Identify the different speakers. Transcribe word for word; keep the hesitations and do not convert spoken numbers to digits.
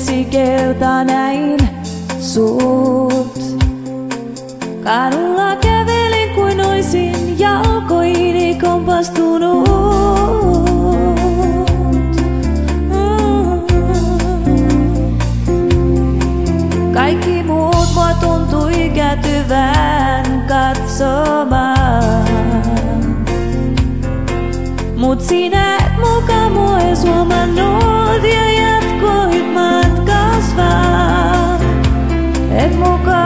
Speaker 1: sikeltä näin sut. Kadulla kävelin kuin oisin jalkoihini kompastunut. Kaikki muut mua tuntui kätyvän katsomaan. Mut sinä et muka mua ees huomannut ja jatkoit matkas vaan. Et muka